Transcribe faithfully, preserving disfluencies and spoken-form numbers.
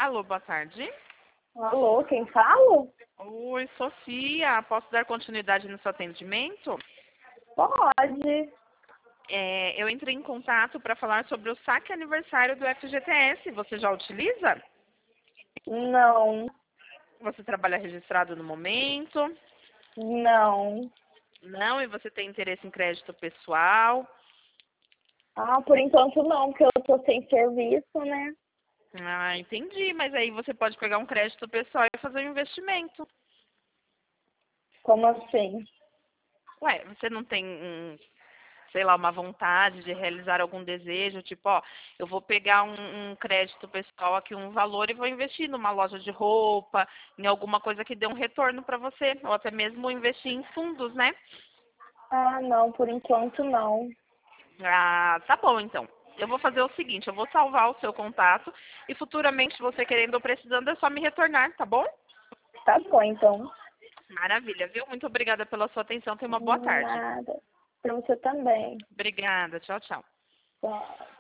Alô, boa tarde. Alô, quem fala? Oi, Sofia. Posso dar continuidade no seu atendimento? Pode. É, eu entrei em contato para falar sobre o saque aniversário do F G T S. Você já utiliza? Não, Você trabalha registrado no momento? não. Não, e você tem interesse em crédito pessoal? Ah, por enquanto não, porque eu tô sem serviço, né? Ah, entendi. Mas aí você pode pegar um crédito pessoal e fazer um investimento. Como assim? Ué, você não tem, hum, sei lá, uma vontade de realizar algum desejo? Tipo, ó, eu vou pegar um, um crédito pessoal aqui, um valor, e vou investir numa loja de roupa, em alguma coisa que dê um retorno para você. Ou até mesmo investir em fundos, né? Ah, não, por enquanto não. Ah, tá bom, então. Eu vou fazer o seguinte, eu vou salvar o seu contato e futuramente, você querendo ou precisando, é só me retornar, tá bom? Tá bom, então. Maravilha, viu? Muito obrigada pela sua atenção. Tenha uma boa tarde. Nada. Pra você também. Obrigada. Tchau, tchau. Tchau.